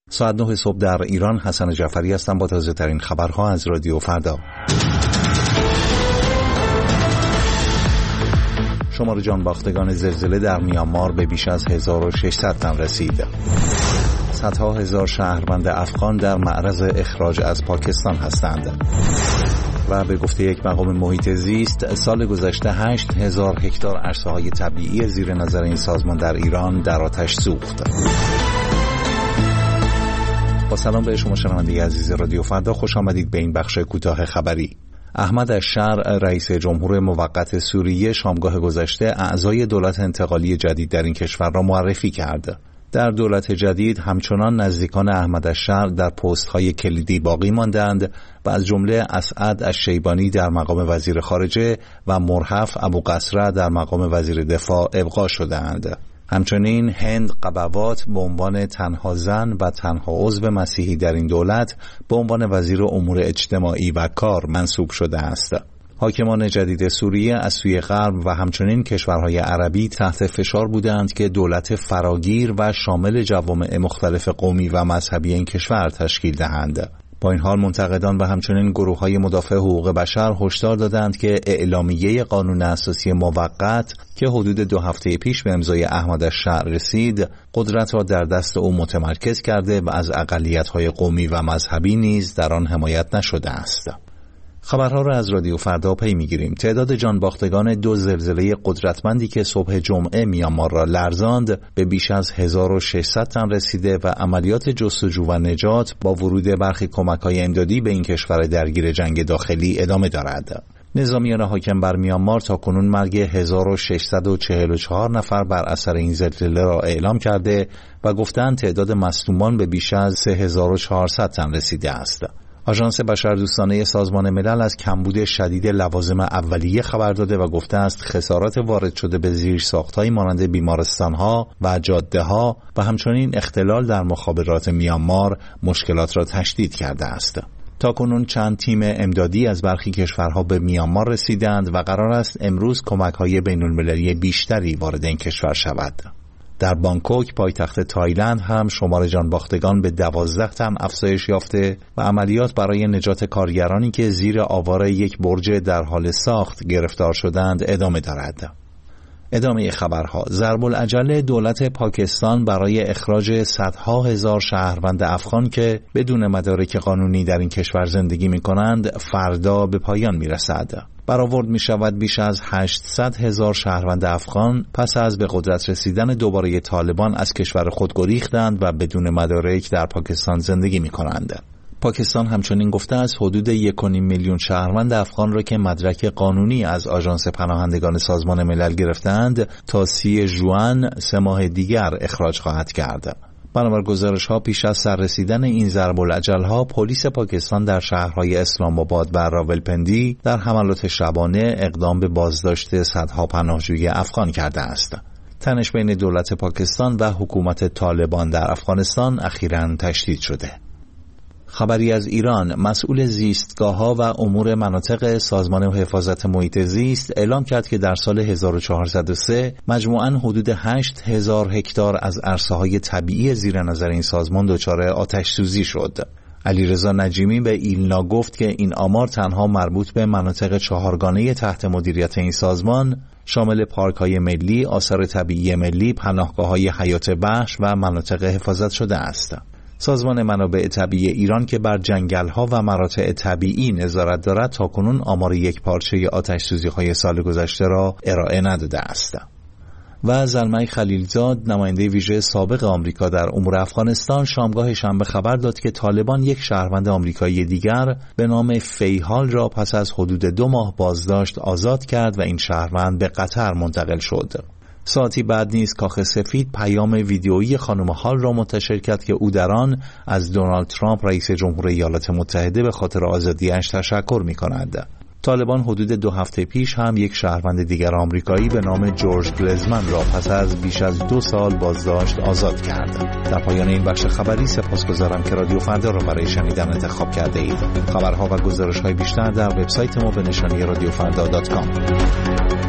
ساعت 9 صبح در ایران. حسن جعفری هستم با تازه ترین خبرها از رادیو فردا. شمار جانباختگان زلزله در میانمار به بیش از 1600 تن رسید. صدها هزار شهروند افغان در معرض اخراج از پاکستان هستند. و به گفته یک مقام محیط زیست، سال گذشته 8000 هکتار عرصه‌های طبیعی زیر نظر این سازمان در ایران در آتش سوخت. با سلام به شما شنونده عزیز رادیو فردا، خوش آمدید به این بخش کوتاه خبری. احمد الشرع رئیس جمهور موقت سوریه شامگاه گذشته اعضای دولت انتقالی جدید در این کشور را معرفی کرد. در دولت جدید همچنان نزدیکان احمد الشرع در پست‌های کلیدی باقی ماندند و از جمله اسعد الشیبانی در مقام وزیر خارجه و مرحف ابوقصره در مقام وزیر دفاع ابقا شدند. همچنین هند قبوات به عنوان تنها زن و تنها عضو مسیحی در این دولت به عنوان وزیر امور اجتماعی و کار منصوب شده است. حاکمان جدید سوریه از سوی غرب و همچنین کشورهای عربی تحت فشار بودند که دولت فراگیر و شامل جوامع مختلف قومی و مذهبی این کشور تشکیل دهند. با این حال منتقدان و همچنین گروه‌های مدافع حقوق بشر هشدار دادند که اعلامیه قانون اساسی موقت که حدود 2 هفته پیش به امضای احمد الشرع رسید، قدرت را در دست او متمرکز کرده و از اقلیت‌های قومی و مذهبی نیز در آن حمایت نشده است. خبرها را از رادیو فردا پی می‌گیریم. تعداد جانباختگان 2 زلزله قدرتمندی که صبح جمعه میانمار را لرزاند به بیش از 1600 تن رسیده و عملیات جستجو و نجات با ورود برخی کمک‌های امدادی به این کشور درگیر جنگ داخلی ادامه دارد. نظامیان حاکم بر میانمار تاکنون مرگ 1644 نفر بر اثر این زلزله را اعلام کرده و گفتند تعداد مصدومان به بیش از 3400 تن رسیده است. آژانس بشردوستانه سازمان ملل از کمبود شدید لوازم اولیه خبر داده و گفته است خسارات وارد شده به زیرساخت‌های مانند بیمارستان‌ها و جاده‌ها و همچنین اختلال در مخابرات میانمار مشکلات را تشدید کرده است. تاکنون چند تیم امدادی از برخی کشورها به میانمار رسیدند و قرار است امروز کمک‌های بین‌المللی بیشتری وارد این کشور شود. در بانکوک پایتخت تایلند هم شمار جانباختگان به 12 تن افزایش یافته و عملیات برای نجات کارگرانی که زیر آوار یک برج در حال ساخت گرفتار شدند ادامه دارد. ادامه خبرها. ضرب العجل دولت پاکستان برای اخراج صدها هزار شهروند افغان که بدون مدارک قانونی در این کشور زندگی می کنند فردا به پایان می رسد. برآورد می شود بیش از 800 هزار شهروند افغان پس از به قدرت رسیدن دوباره طالبان از کشور خود گریختند و بدون مدارک در پاکستان زندگی می کنند. پاکستان همچنین گفته است حدود 1.5 میلیون شهروند افغان را که مدرک قانونی از آژانس پناهندگان سازمان ملل گرفتند تا 30 ژوئن 3 ماه دیگر اخراج خواهد کرد. بنابر گزارش‌ها پیش از سررسیدن این ضرب العجل‌ها پلیس پاکستان در شهرهای اسلام آباد و راولپندی در حملات شبانه اقدام به بازداشت صدها پناهجوی افغان کرده است. تنش بین دولت پاکستان و حکومت طالبان در افغانستان اخیراً تشدید شده. خبری از ایران. مسئول زیستگاه‌ها و امور مناطق سازمان حفاظت محیط زیست اعلام کرد که در سال 1403 مجموعاً حدود 8000 هکتار از عرصه‌های طبیعی زیر نظر این سازمان دچار آتش‌سوزی شد. علیرضا نجیمی به ایلنا گفت که این آمار تنها مربوط به مناطق 4گانه تحت مدیریت این سازمان شامل پارک‌های ملی، آثار طبیعی ملی، پناهگاه‌های حیات وحش و مناطق حفاظت شده است. سازمان منابع طبیعی ایران که بر جنگل‌ها و مراتع طبیعی نظارت دارد تاکنون آمار یک پارچه آتش‌سوزی‌های سال گذشته را ارائه نداده است. و زلمه خلیلزاد نماینده ویژه سابق آمریکا در امور افغانستان شامگاه شنبه خبر داد که طالبان یک شهروند آمریکایی دیگر به نام فیحال را پس از حدود 2 ماه بازداشت آزاد کرد و این شهروند به قطر منتقل شد. ساعتی بعد نیز کاخ سفید پیام ویدیویی خانم هال را منتشر کرد که او در آن از دونالد ترامپ رئیس جمهور ایالات متحده به خاطر آزادی‌اش تشکر می‌کند. طالبان حدود 2 هفته پیش هم یک شهروند دیگر آمریکایی به نام جورج گلزمن را پس از بیش از 2 سال بازداشت آزاد کرد. در پایان این بخش خبری سپاسگزارم که رادیو فردا را برای شنیدن انتخاب کرده اید. خبرها و گزارش‌های بیشتر در وبسایت ما به نشانی radiofrda.com.